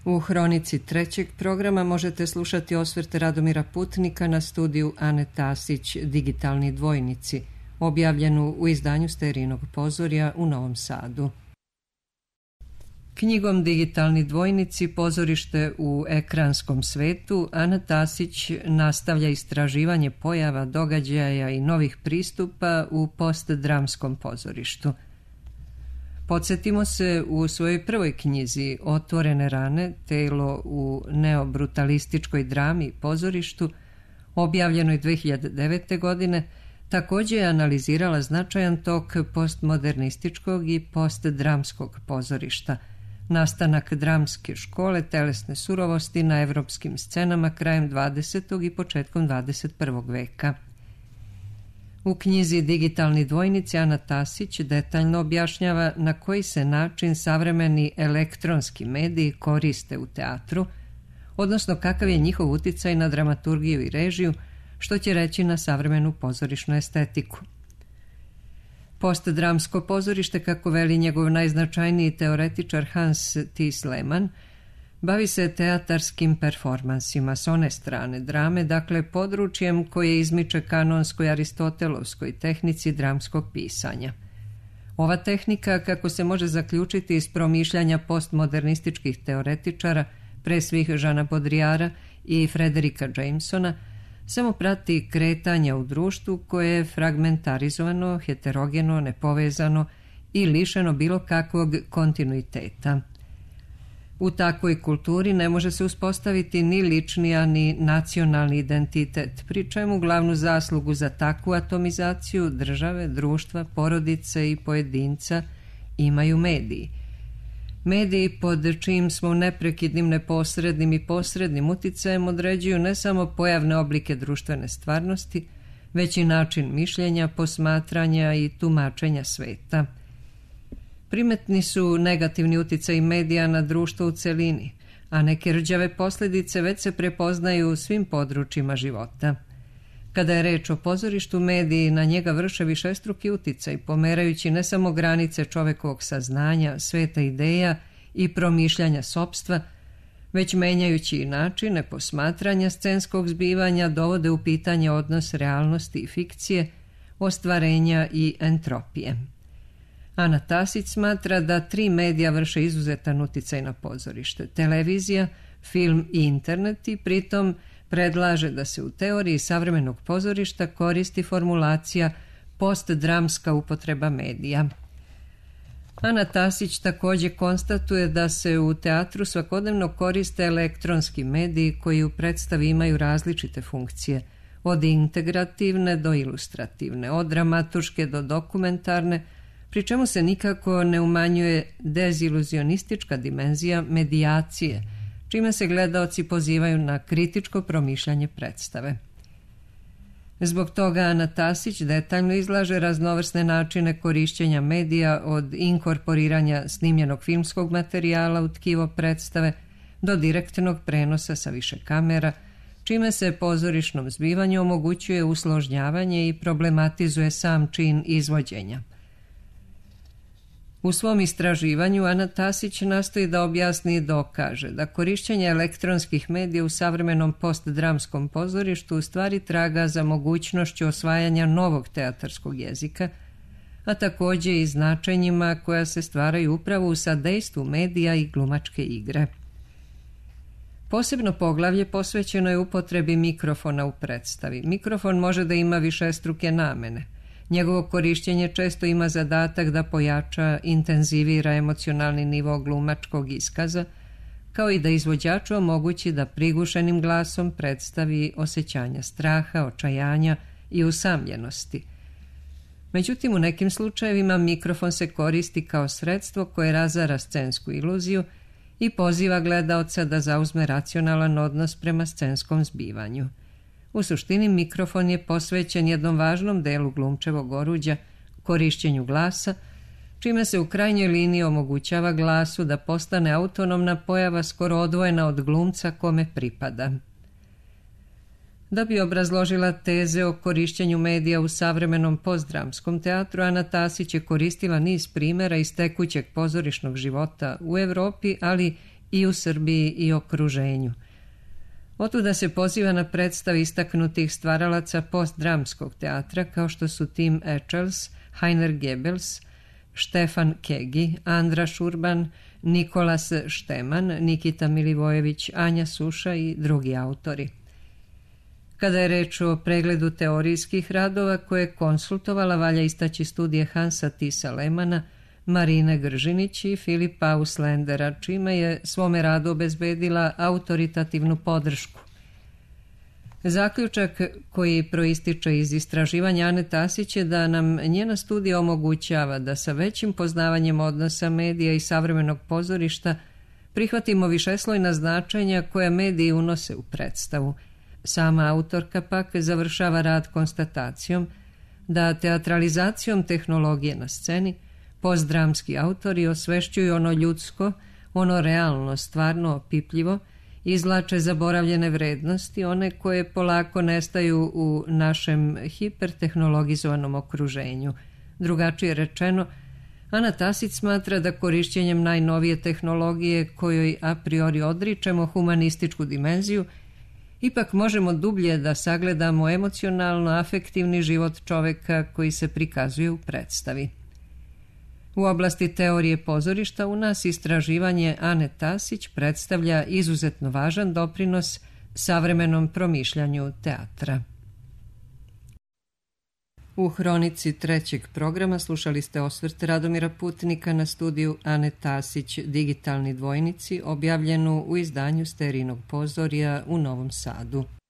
U hronici trećeg programa možete slušati osvrte Radomira Putnika na studiju Ane Tasić Digitalni dvojnici, objavljenu u izdanju Sterinog pozorja u Novom Sadu. Knjigom Digitalni dvojnici pozorište u ekranskom svetu Ana Tasić nastavlja istraživanje pojava, događaja i novih pristupa u postdramskom pozorištu. Podsjetimo se, u svojoj prvoj knjizi Otvorene rane, telo u neobrutalističkoj drami i pozorištu, objavljenoj 2009. godine, također je analizirala značajan tok postmodernističkog i postdramskog pozorišta, nastanak dramske škole telesne surovosti na evropskim scenama krajem 20. i početkom 21. veka. U knjizi Digitalni dvojnici Ana Tasić detaljno objašnjava na koji se način savremeni elektronski mediji koriste u teatru, odnosno kakav je njihov uticaj na dramaturgiju i režiju, što će reći na savremenu pozorišnu estetiku. Postdramsko pozorište, kako veli njegov najznačajniji teoretičar Hans Thies Lehmann, bavi se teatarskim performansima s one strane drame, dakle područjem koje izmiče kanonskoj aristotelovskoj tehnici dramskog pisanja. Ova tehnika, kako se može zaključiti iz promišljanja postmodernističkih teoretičara, pre svih Žana Baudrillarda i Frederika Jamesona, samo prati kretanja u društvu koje je fragmentarizovano, heterogeno, nepovezano i lišeno bilo kakvog kontinuiteta. U takvoj kulturi ne može se uspostaviti ni lični, a ni nacionalni identitet, pri čemu glavnu zaslugu za takvu atomizaciju države, društva, porodice i pojedinca imaju mediji. Mediji pod čijim smo neprekidnim, neposrednim i posrednim uticajem određuju ne samo pojavne oblike društvene stvarnosti, već i način mišljenja, posmatranja i tumačenja sveta. Primetni su negativni uticaj medija na društvo u celini, a neke rđave posljedice već se prepoznaju u svim područjima života. Kada je reč o pozorištu, mediji na njega vrše višestruki uticaj, pomerajući ne samo granice čovekovog saznanja, sveta ideja i promišljanja sopstva, već menjajući i načine posmatranja scenskog zbivanja, dovode u pitanje odnos realnosti i fikcije, ostvarenja i entropije. Ana Tasić smatra da 3 medija vrše izuzetan uticaj na pozorište: televizija, film i internet, i pritom predlaže da se u teoriji savremenog pozorišta koristi formulacija postdramska upotreba medija. Ana Tasić također konstatuje da se u teatru svakodnevno koriste elektronski mediji koji u predstavi imaju različite funkcije, od integrativne do ilustrativne, od dramaturške do dokumentarne, pri čemu se nikako ne umanjuje deziluzionistička dimenzija medijacije, čime se gledaoci pozivaju na kritičko promišljanje predstave. Zbog toga Ana Tasić detaljno izlaže raznovrsne načine korišćenja medija, od inkorporiranja snimljenog filmskog materijala u tkivo predstave do direktnog prenosa sa više kamera, čime se pozorišnom zbivanju omogućuje usložnjavanje i problematizuje sam čin izvođenja. U svom istraživanju Ana Tasić nastoji da objasni i dokaže da korišćenje elektronskih medija u savremenom postdramskom pozorištu u stvari traga za mogućnošću osvajanja novog teatarskog jezika, a također i značenjima koja se stvaraju upravo u sadejstvu medija i glumačke igre. Posebno poglavlje posvećeno je upotrebi mikrofona u predstavi. Mikrofon može da ima višestruke namene. Njegovo korišćenje često ima zadatak da pojača, intenzivira emocionalni nivo glumačkog iskaza, kao i da izvođaču omogući da prigušenim glasom predstavi osjećanja straha, očajanja i usamljenosti. Međutim, u nekim slučajevima mikrofon se koristi kao sredstvo koje razara scensku iluziju i poziva gledaoca da zauzme racionalan odnos prema scenskom zbivanju. U suštini, mikrofon je posvećen jednom važnom delu glumčevog oruđa, korišćenju glasa, čime se u krajnjoj liniji omogućava glasu da postane autonomna pojava skoro odvojena od glumca kome pripada. Da bi obrazložila teze o korišćenju medija u savremenom postdramskom teatru, Ana Tasić je koristila niz primjera iz tekućeg pozorišnog života u Evropi, ali i u Srbiji i okruženju. Otuda se poziva na predstav istaknutih stvaralaca postdramskog teatra kao što su Tim Echels, Heiner Goebbels, Štefan Kegi, Andra Šurban, Nikolas Šteman, Nikita Milivojević, Anja Suša i drugi autori. Kada je reč o pregledu teorijskih radova koje je konsultovala, valja istaći studije Hansa Tissa Lehmanna, Marine Gržinić i Filipa Auslendera, čime je svome radu obezbedila autoritativnu podršku. Zaključak koji proističe iz istraživanja Ane Tasić je da nam njena studija omogućava da sa većim poznavanjem odnosa medija i savremenog pozorišta prihvatimo višeslojna značenja koja mediji unose u predstavu. Sama autorka pak završava rad konstatacijom da teatralizacijom tehnologije na sceni postdramski autori osvešćuju ono ljudsko, ono realno, stvarno opipljivo, izvlače zaboravljene vrednosti, one koje polako nestaju u našem hipertehnologizovanom okruženju. Drugačije rečeno, Ana Tasić smatra da korišćenjem najnovije tehnologije kojoj a priori odričemo humanističku dimenziju, ipak možemo dublje da sagledamo emocionalno-afektivni život čoveka koji se prikazuje u predstavi. U oblasti teorije pozorišta u nas istraživanje Ane Tasić predstavlja izuzetno važan doprinos savremenom promišljanju teatra. U hronici trećeg programa slušali ste osvrt Radomira Putnika na studiju Ane Tasić, Digitalni dvojnici, objavljenu u izdanju Sterinog pozorja u Novom Sadu.